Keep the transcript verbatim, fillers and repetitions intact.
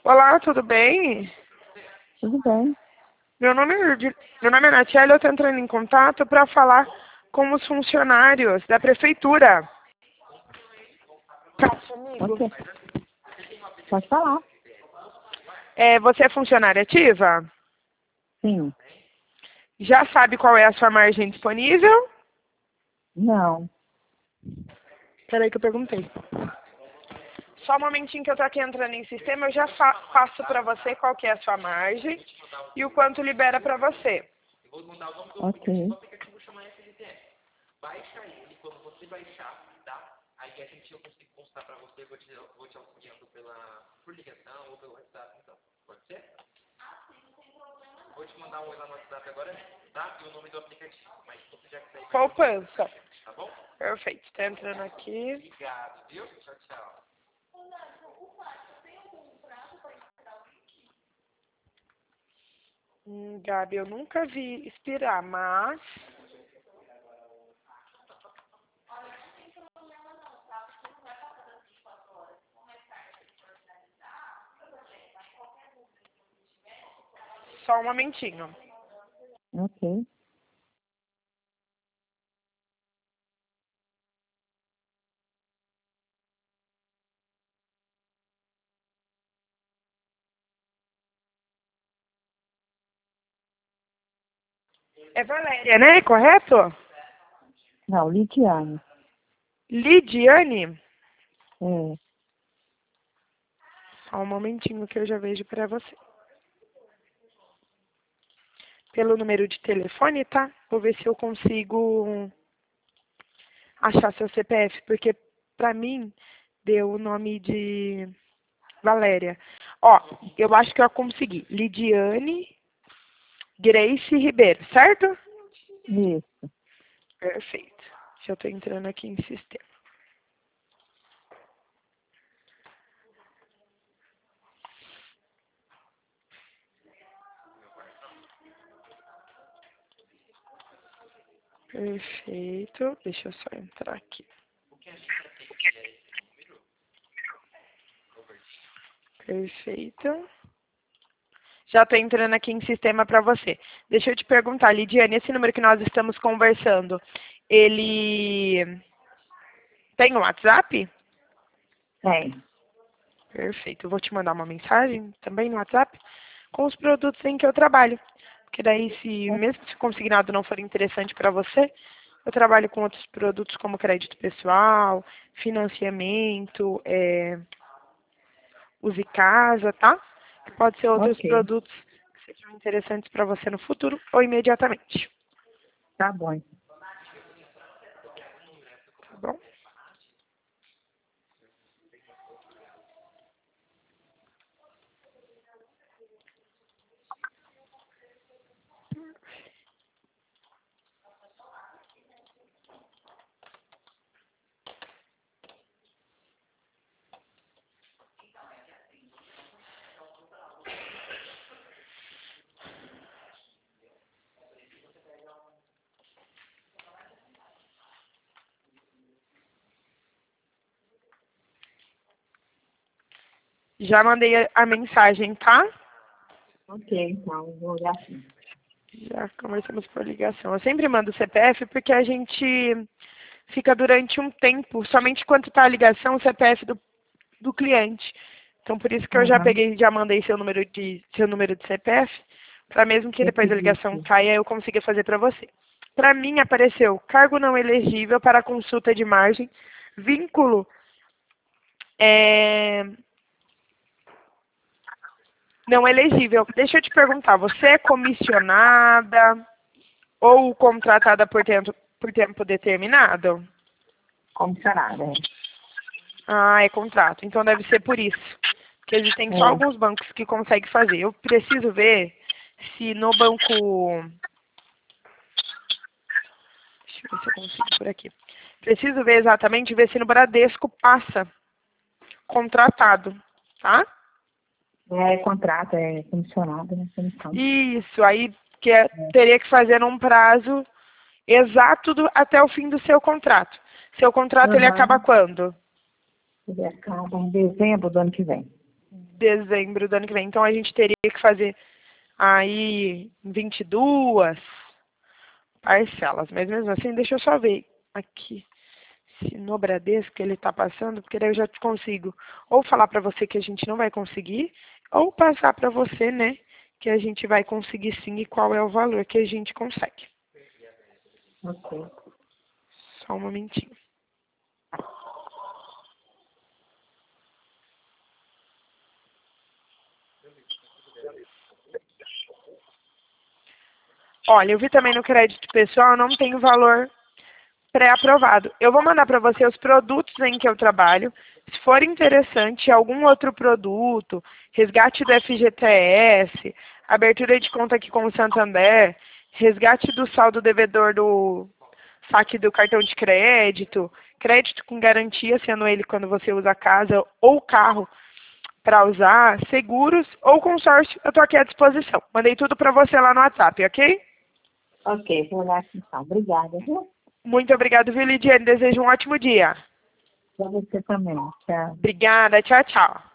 Olá, tudo bem? Tudo bem. Meu nome é, Udi- meu nome é Natiele, eu estou entrando em contato para falar com os funcionários da prefeitura. Tá comigo? Ok. Pode falar. É, você é funcionária ativa? Sim. Já sabe qual é a sua margem disponível? Não. Peraí que eu perguntei. Só um momentinho que eu estou aqui entrando em sistema, eu já fa- passo para você qual que é a sua margem e o quanto libera para você. Ok. Poupança. Perfeito, está entrando aqui. Hum, Gabi, eu nunca vi expirar, mas... Só um momentinho. Ok. É Valéria, né? Correto? Não, Lidiane. Lidiane? É. Só um momentinho que eu já vejo para você. Pelo número de telefone, tá? Vou ver se eu consigo achar seu C P F, porque pra mim deu o nome de Valéria. Ó, eu acho que eu consegui. Lidiane Grace Ribeiro, certo? Isso. Perfeito. Já estou entrando aqui em sistema. Perfeito. Deixa eu só entrar aqui. Perfeito. Já estou entrando aqui em sistema para você. Deixa eu te perguntar, Lidiane, esse número que nós estamos conversando, ele tem um WhatsApp? Tem. Perfeito. Eu vou te mandar uma mensagem também no WhatsApp com os produtos em que eu trabalho. Porque daí, se mesmo se o consignado não for interessante para você, eu trabalho com outros produtos como crédito pessoal, financiamento, é, use casa, tá? Que pode ser outros Ok. produtos que sejam interessantes para você no futuro ou imediatamente. Tá bom. Tá bom? Já mandei a, a mensagem, tá? Ok, então, eu vou olhar assim. Já conversamos por ligação. Eu sempre mando o C P F porque a gente fica durante um tempo, somente quando está a ligação, o C P F do, do cliente. Então, por isso que eu já Aham. peguei e já mandei seu número de, seu número de C P F, para mesmo que depois a ligação Requisito. caia, eu consiga fazer para você. Para mim, apareceu cargo não elegível para consulta de margem, vínculo é, não elegível. Deixa eu te perguntar, você é comissionada ou contratada por tempo, por tempo determinado? Comissionada. Ah, é contrato. Então deve ser por isso. Porque existem É. só É. alguns bancos que conseguem fazer. Eu preciso ver se no banco. Deixa eu ver se eu consigo por aqui. Preciso ver exatamente, ver se no Bradesco passa contratado, tá? É contrato, é comissionado, né? Comissão. Isso, aí que é- É. teria que fazer num prazo exato do- até o fim do seu contrato. Seu contrato ele acaba Aham. quando? Ele acaba em dezembro do ano que vem. dezembro do ano que vem. Então a gente teria que fazer aí vinte e duas parcelas. Mas mesmo assim, deixa eu só ver aqui se no Bradesco ele está passando, porque daí eu já consigo ou falar para você que a gente não vai conseguir, ou passar para você, né, que a gente vai conseguir sim e qual é o valor que a gente consegue. Ok. Só um momentinho. Olha, eu vi também no crédito pessoal, não tem o valor pré-aprovado. Eu vou mandar para você os produtos em que eu trabalho. Se for interessante, algum outro produto, resgate do F G T S, abertura de conta aqui com o Santander, resgate do saldo devedor do saque do cartão de crédito, crédito com garantia, sendo ele quando você usa a casa ou carro para usar, seguros ou consórcio, eu estou aqui à disposição. Mandei tudo para você lá no WhatsApp, ok? Ok, vou olhar aqui então. Obrigada, viu? Muito obrigada, viu, Lidiane? Desejo um ótimo dia. Pra você também. Tchau. Obrigada. Tchau, tchau.